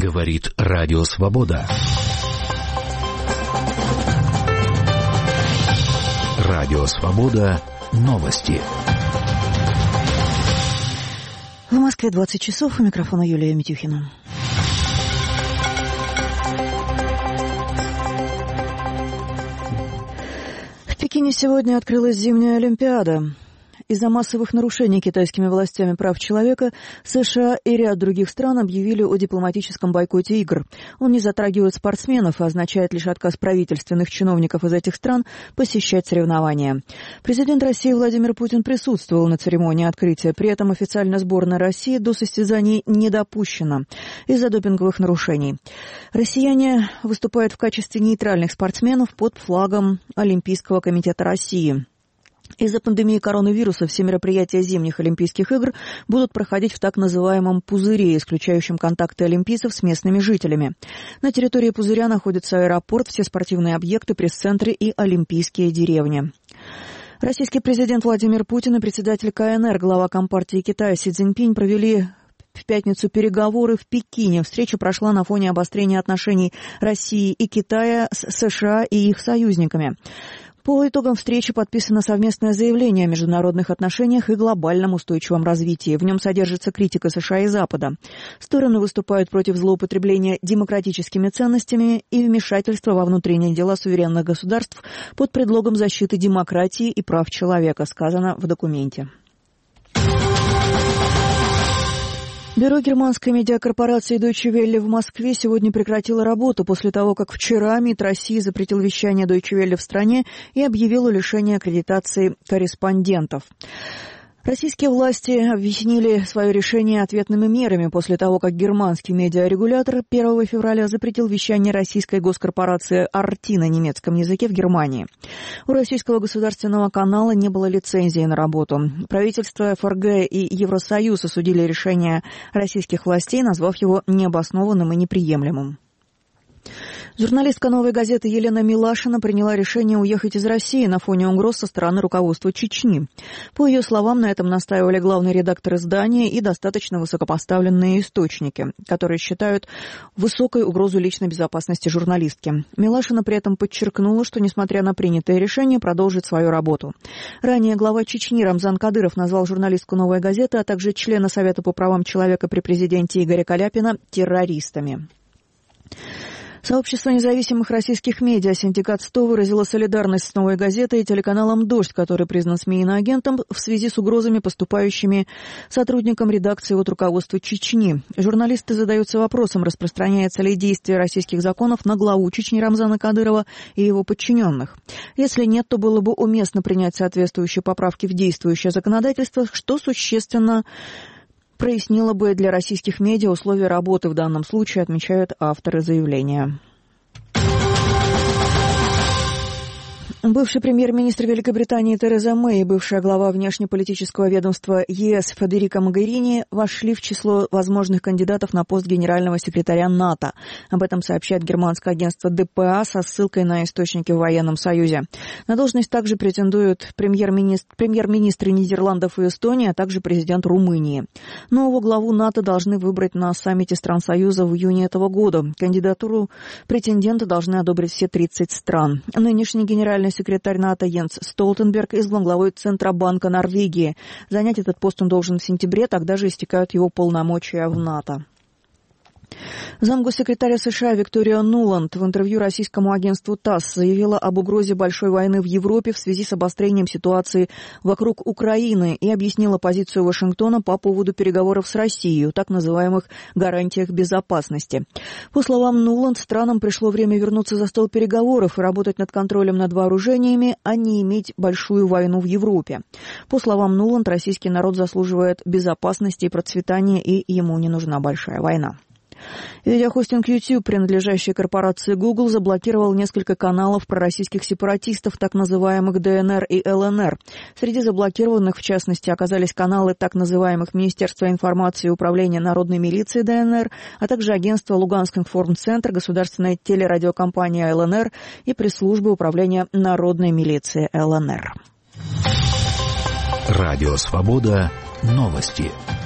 Говорит Радио Свобода. Радио Свобода. Новости. В Москве 20 часов. У микрофона Юлия Митюхина. В Пекине сегодня открылась зимняя Олимпиада. Из-за массовых нарушений китайскими властями прав человека США и ряд других стран объявили о дипломатическом бойкоте игр. Он не затрагивает спортсменов, а означает лишь отказ правительственных чиновников из этих стран посещать соревнования. Президент России Владимир Путин присутствовал на церемонии открытия. При этом официально сборная России до состязаний не допущена из-за допинговых нарушений. Россияне выступают в качестве нейтральных спортсменов под флагом Олимпийского комитета России. Из-за пандемии коронавируса все мероприятия зимних Олимпийских игр будут проходить в так называемом пузыре, исключающем контакты олимпийцев с местными жителями. На территории пузыря находится аэропорт, все спортивные объекты, пресс-центры и олимпийские деревни. Российский президент Владимир Путин и председатель КНР, глава Компартии Китая Си Цзиньпинь провели в пятницу переговоры в Пекине. Встреча прошла на фоне обострения отношений России и Китая с США и их союзниками. По итогам встречи подписано совместное заявление о международных отношениях и глобальном устойчивом развитии. В нем содержится критика США и Запада. Стороны выступают против злоупотребления демократическими ценностями и вмешательства во внутренние дела суверенных государств под предлогом защиты демократии и прав человека, сказано в документе. Бюро германской медиакорпорации Deutsche Welle в Москве сегодня прекратило работу после того, как вчера МИД России запретил вещание Deutsche Welle в стране и объявил о лишении аккредитации корреспондентов. Российские власти объяснили свое решение ответными мерами после того, как германский медиарегулятор 1 февраля запретил вещание российской госкорпорации «Арти» на немецком языке в Германии. У российского государственного канала не было лицензии на работу. Правительство ФРГ и Евросоюз осудили решение российских властей, назвав его необоснованным и неприемлемым. Журналистка «Новой газеты» Елена Милашина приняла решение уехать из России на фоне угроз со стороны руководства Чечни. По ее словам, на этом настаивали главный редактор издания и достаточно высокопоставленные источники, которые считают высокой угрозу личной безопасности журналистки. Милашина при этом подчеркнула, что, несмотря на принятое решение, продолжит свою работу. Ранее глава Чечни Рамзан Кадыров назвал журналистку «Новой газеты», а также члена Совета по правам человека при президенте Игоря Каляпина террористами. Сообщество независимых российских медиа «Синдикат 100» выразило солидарность с «Новой газетой» и телеканалом «Дождь», который признан СМИ иноагентом в связи с угрозами, поступающими сотрудникам редакции от руководства Чечни. Журналисты задаются вопросом, распространяется ли действие российских законов на главу Чечни Рамзана Кадырова и его подчиненных. Если нет, то было бы уместно принять соответствующие поправки в действующее законодательство, что существенно прояснило бы для российских медиа условия работы в данном случае, отмечают авторы заявления. Бывший премьер-министр Великобритании Тереза Мэй и бывшая глава внешнеполитического ведомства ЕС Федерико Могерини вошли в число возможных кандидатов на пост генерального секретаря НАТО. Об этом сообщает германское агентство ДПА со ссылкой на источники в военном союзе. На должность также претендуют премьер-министры Нидерландов и Эстонии, а также президент Румынии. Нового главу НАТО должны выбрать на саммите стран Союза в июне этого года. Кандидатуру претендента должны одобрить все 30 стран. Нынешний генеральный секретарь НАТО Йенс Столтенберг избран главой Центробанка Норвегии. Занять этот пост он должен в сентябре, тогда же истекают его полномочия в НАТО. Замгоссекретаря США Виктория Нуланд в интервью российскому агентству ТАСС заявила об угрозе большой войны в Европе в связи с обострением ситуации вокруг Украины и объяснила позицию Вашингтона по поводу переговоров с Россией о так называемых гарантиях безопасности. По словам Нуланд, странам пришло время вернуться за стол переговоров и работать над контролем над вооружениями, а не иметь большую войну в Европе. По словам Нуланд, российский народ заслуживает безопасности и процветания, и ему не нужна большая война. Видеохостинг YouTube, принадлежащий корпорации Google, заблокировал несколько каналов пророссийских сепаратистов, так называемых ДНР и ЛНР. Среди заблокированных, в частности, оказались каналы так называемых Министерства информации и управления народной милиции ДНР, а также агентство Луганск информцентр, государственная телерадиокомпания ЛНР и пресс-служба управления народной милиции ЛНР. Радио Свобода. Новости.